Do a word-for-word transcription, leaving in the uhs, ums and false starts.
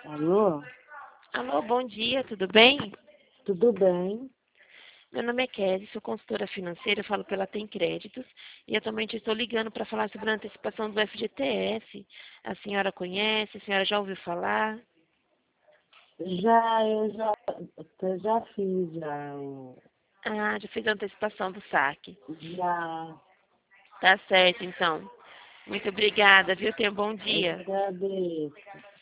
Alô? Alô, bom dia, tudo bem? Tudo bem? Meu nome é Kelly, sou consultora financeira, eu falo pela Tem Créditos e atualmente estou ligando para falar sobre a antecipação do F G T S. A senhora conhece, a senhora já ouviu falar? Já, eu já, eu já fiz, já. o- Ah, já fez a antecipação do saque. Já, Tá certo, então. Muito obrigada, viu? Tenha um bom eu dia. agradeço.